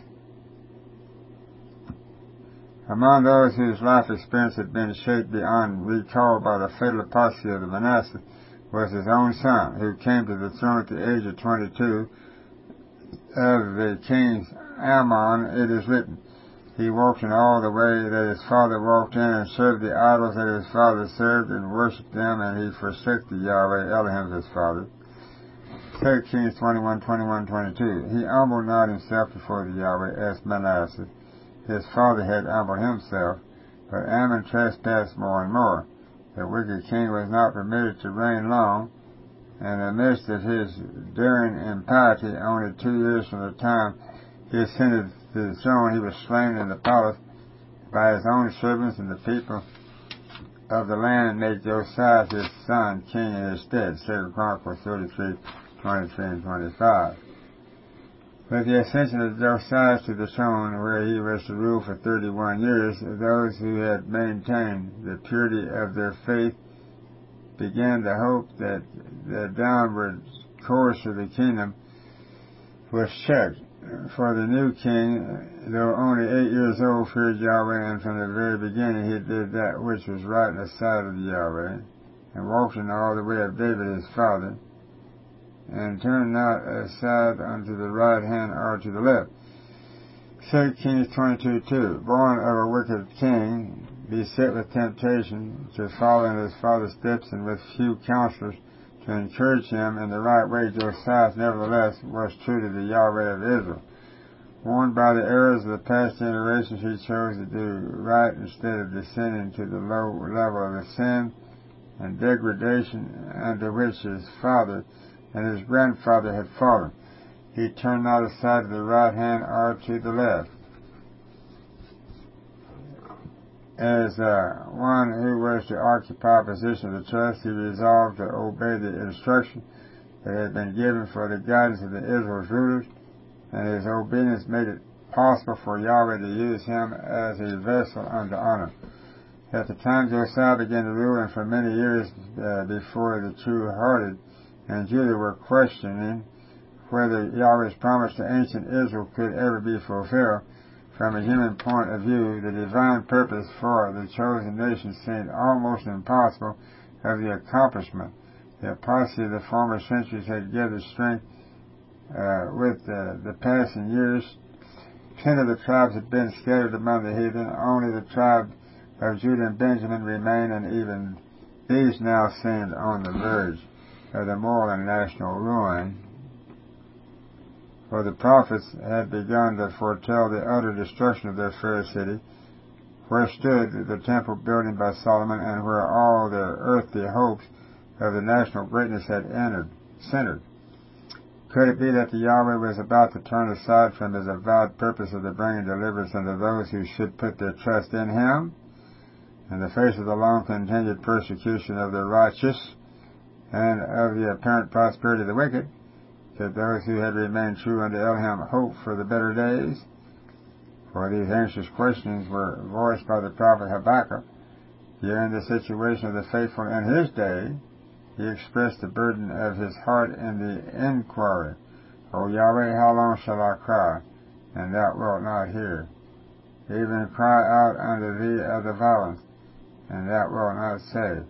Among those whose life experience had been shaped beyond recall by the fatal apostasy of the Manasseh was his own son, who came to the throne at the age of 22 of the king Ammon. It is written, he walked in all the way that his father walked in, and served the idols that his father served, and worshipped them, and he forsook the Yahweh Elohim of his father. 2 Kings 21:21-22. He humbled not himself before the Yahweh as Manasseh, his father, had humbled himself, But Ammon trespassed more and more. The wicked king was not permitted to reign long, and in the midst of his daring impiety, only 2 years from the time he ascended to the throne, he was slain in the palace by his own servants and the people of the land, and made Josiah his son king in his stead. 2 Chronicles 33, 23 and 25. With the ascension of Josiah to the throne, where he was to rule for 31 years, those who had maintained the purity of their faith began to hope that the downward course of the kingdom was checked. For the new king, though only 8 years old, feared Yahweh, and from the very beginning he did that which was right in the sight of Yahweh, and walked in all the way of David his father, and turned not aside unto the right hand or to the left. 2 Kings 22:2. Born of a wicked king, beset with temptation to follow in his father's steps, and with few counselors to encourage him in the right way, Josiah nevertheless was true to the Yahweh of Israel. Warned by the errors of the past generations, he chose to do right instead of descending to the low level of the sin and degradation under which his father and his grandfather had fallen. He turned not aside to the right hand or to the left. As one who was to occupy a position of the trust, he resolved to obey the instruction that had been given for the guidance of the Israel's rulers, and his obedience made it possible for Yahweh to use him as a vessel unto honor. At the time Josiah began to rule, and for many years before, the true-hearted and Judah were questioning whether Yahweh's promise to ancient Israel could ever be fulfilled. From a human point of view, the divine purpose for the chosen nation seemed almost impossible of the accomplishment. The apostasy of the former centuries had gathered strength with the passing years. 10 of the tribes had been scattered among the heathen. Only the tribe of Judah and Benjamin remained, and even these now seemed on the verge of the moral and national ruin. For the prophets had begun to foretell the utter destruction of their fair city, where stood the temple building by Solomon, and where all their earthly hopes of the national greatness had centered. Could it be that the Yahweh was about to turn aside from his avowed purpose of the bringing deliverance unto those who should put their trust in him, in the face of the long-continued persecution of the righteous and of the apparent prosperity of the wicked? Could those who had remained true unto Elohim hope for the better days? For these anxious questionings were voiced by the prophet Habakkuk. Here in the situation of the faithful in his day, he expressed the burden of his heart in the inquiry, O Yahweh, how long shall I cry, and thou wilt not hear? Even cry out unto thee of the violence, and thou wilt not save.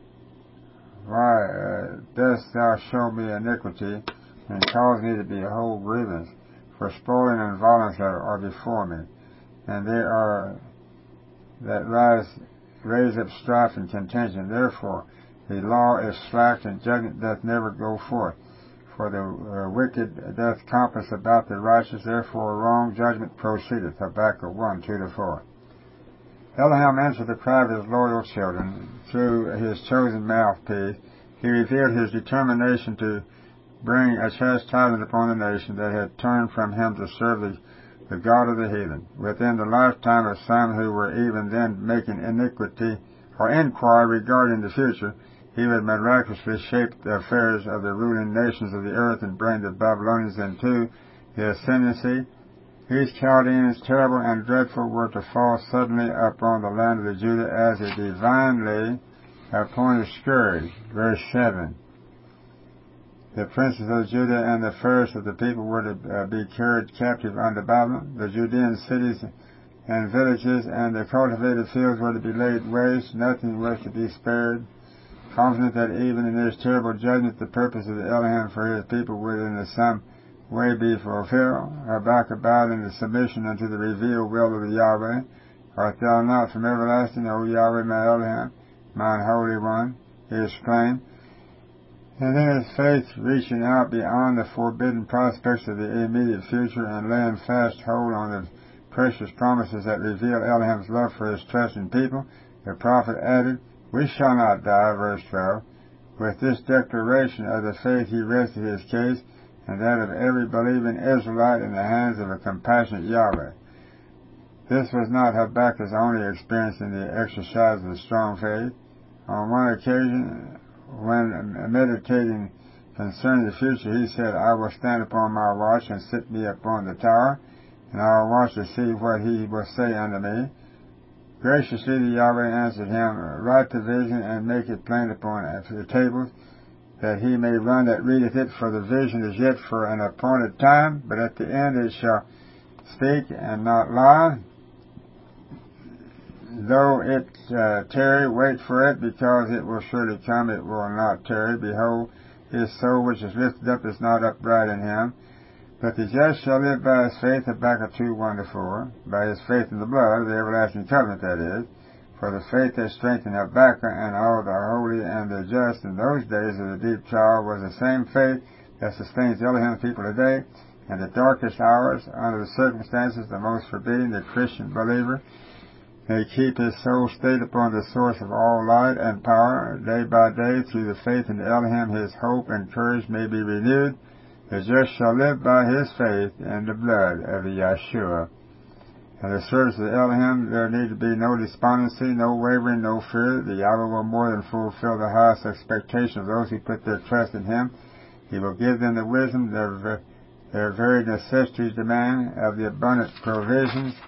Why dost thou show me iniquity, and cause me to behold grievance? For spoiling and violence are before me, and they are that raise up strife and contention. Therefore the law is slack, and judgment doth never go forth. For the wicked doth compass about the righteous, therefore wrong judgment proceedeth. Habakkuk 1:2-4. Elohim answered the cry of his loyal children through his chosen mouthpiece. He revealed his determination to bring a chastisement upon the nation that had turned from him to serve the God of the heathen. Within the lifetime of some who were even then making iniquity or inquiry regarding the future, he would miraculously shape the affairs of the ruling nations of the earth and bring the Babylonians into the ascendancy. These Chaldeans, terrible and dreadful, were to fall suddenly upon the land of the Judah as a divinely appointed scourge. Verse 7. The princes of Judah and the fairest of the people were to be carried captive unto Babylon. The Judean cities and villages and the cultivated fields were to be laid waste. Nothing was to be spared. Confident that even in this terrible judgment the purpose of the Elohim for his people would in some way be fulfilled. Habakkuk bowed in the submission unto the revealed will of the Yahweh. Art thou not from everlasting, O Yahweh, my Elohim, mine Holy One? He exclaimed. And then his faith reaching out beyond the forbidden prospects of the immediate future and laying fast hold on the precious promises that reveal Elohim's love for his trusting people, the prophet added, "We shall not die," verse 12. With this declaration of the faith, he rested his case and that of every believing Israelite in the hands of a compassionate Yahweh. This was not Habakkuk's only experience in the exercise of strong faith. On one occasion, when meditating concerning the future, he said, "I will stand upon my watch and sit me upon the tower, and I will watch to see what he will say unto me." Graciously the Yahweh answered him, "Write the vision and make it plain upon the tables, that he may run that readeth it, for the vision is yet for an appointed time, but at the end it shall speak and not lie. Though it tarry, wait for it, because it will surely come, it will not tarry. Behold, his soul which is lifted up is not upright in him. But the just shall live by his faith," Habakkuk 2:1-4, by his faith in the blood, the everlasting covenant, that is. For the faith that strengthened Habakkuk and all the holy and the just in those days of the deep trial was the same faith that sustains Elohim's people today. In the darkest hours, under the circumstances the most forbidding, the Christian believer may keep his soul stayed upon the source of all light and power. Day by day, through the faith in Elohim, his hope and courage may be renewed. The just shall live by his faith in the blood of Yeshua. In the service of Elohim, there need to be no despondency, no wavering, no fear. The Yahweh will more than fulfill the highest expectation of those who put their trust in him. He will give them the wisdom their very necessities demand, of the abundant provisions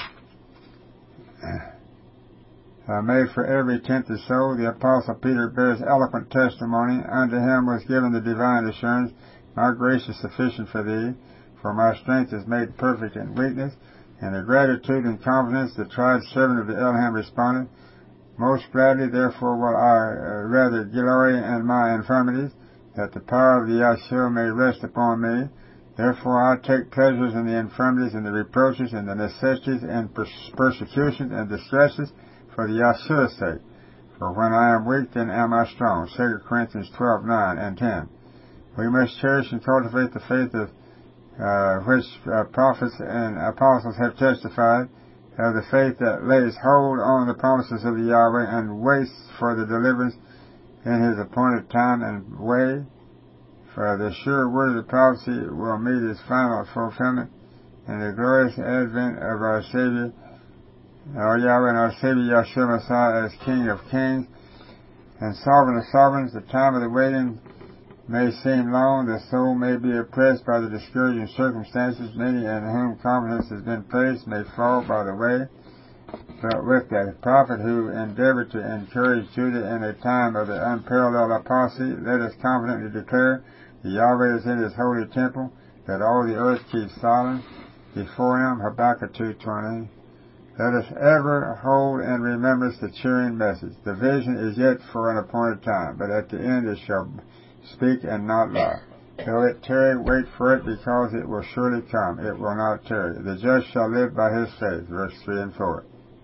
made for every tempted soul. The Apostle Peter bears eloquent testimony. Unto him was given the divine assurance, "My grace is sufficient for thee, for my strength is made perfect in weakness." In the gratitude and confidence, the tried servant of the Elohim responded, "Most gladly, therefore, will I rather glory in my infirmities, that the power of the Yeshua may rest upon me. Therefore I take pleasures in the infirmities and the reproaches and the necessities and persecutions and distresses for the Yeshua's sake. For when I am weak, then am I strong." 2 Corinthians 12:9 and 10. We must cherish and cultivate the faith of which prophets and apostles have testified, of the faith that lays hold on the promises of the Yahweh and waits for the deliverance in his appointed time and way. For the sure word of the prophecy will meet its final fulfillment in the glorious advent of our Savior, our Yahweh and our Savior Yeshua Messiah, as King of Kings and Sovereign of Sovereigns. The time of the waiting may seem long, the soul may be oppressed by the discouraging circumstances. Many in whom confidence has been placed may fall by the way. But with the prophet who endeavored to encourage Judah in a time of the unparalleled apostasy, let us confidently declare, the Yahweh is in his holy temple, that all the earth keeps silent before him. Habakkuk 2:20. Let us ever hold in remembrance the cheering message. The vision is yet for an appointed time, but at the end it shall speak and not lie. Though it tarry, wait for it, because it will surely come. It will not tarry. The just shall live by his faith. Verse 3 and 4.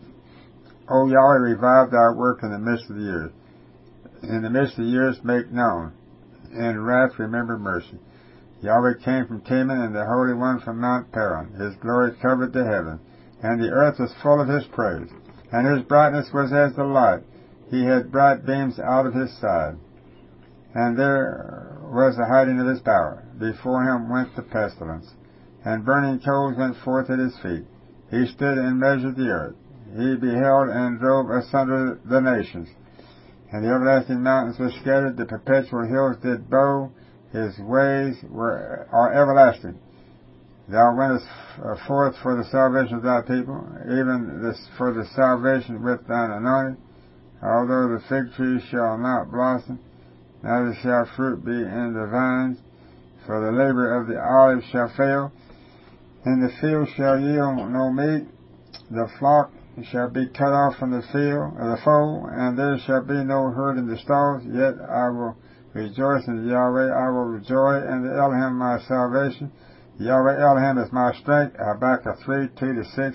O Yahweh, revive thy work in the midst of the years. In the midst of the years make known. In wrath remember mercy. Yahweh came from Teman, and the Holy One from Mount Paran. His glory covered the heaven, and the earth was full of his praise. And his brightness was as the light. He had bright beams out of his side. And there was the hiding of his power. Before him went the pestilence, and burning coals went forth at his feet. He stood and measured the earth. He beheld and drove asunder the nations. And the everlasting mountains were scattered, the perpetual hills did bow. His ways are everlasting. Thou wentest forth for the salvation of thy people, even for the salvation with thine anointed. Although the fig tree shall not blossom, neither shall fruit be in the vines, for the labor of the olive shall fail, and the field shall yield no meat. The flock shall be cut off from the fold, and there shall be no herd in the stalls. Yet I will rejoice in the Yahweh. I will rejoice in the Elohim, my salvation. The Yahweh Elohim is my strength. Habakkuk 3:2-6,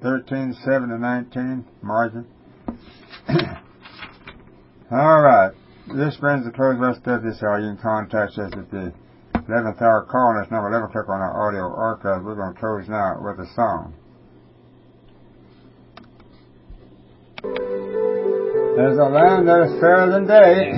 13:7-19, margin. All right. This brings the close of our study this hour. You can contact us at the 11th hour call. That's number 11. Click on our audio archive. We're going to close now with a song. There's a land that is fairer than day.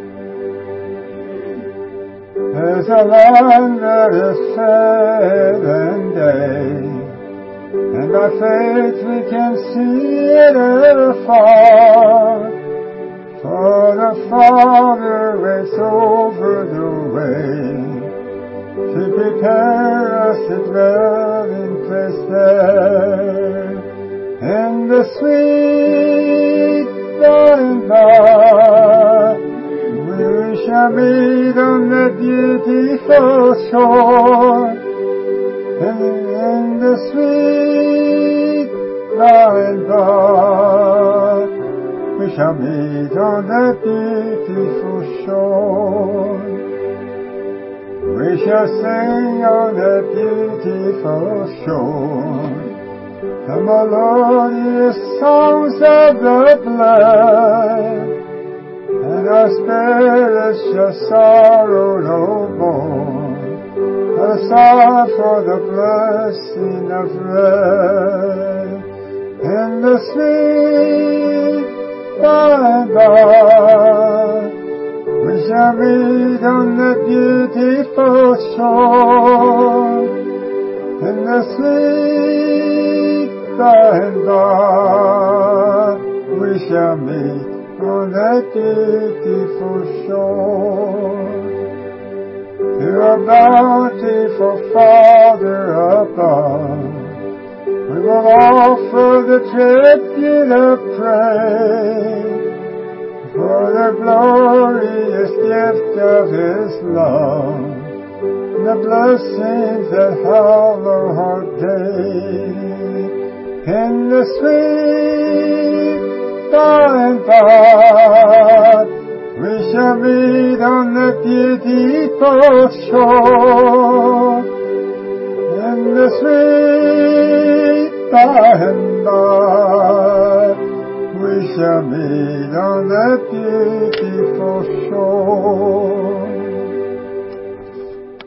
There's a land that is fairer than day. And by faith we can see it afar. For the Father waits over the way to prepare us a dwelling place there. In the sweet by and by, we shall meet on the beautiful shore. In the sweet by and by, we shall meet on that beautiful shore. We shall sing on that beautiful shore the melodious songs of the blessed, and our spirits shall sorrow no more. A sigh for the blessing of rest in the sweet by and by. We shall meet on the beautiful shore. In the sweet by and by, we shall meet on that beautiful shore. To our bountiful Father above, we will offer the tribute of praise for the glorious gift of His love, and the blessings that hallow our day. In the sweet by and by, we shall meet on the beautiful shore. In the sweet by and by, we shall meet on that beautiful shore.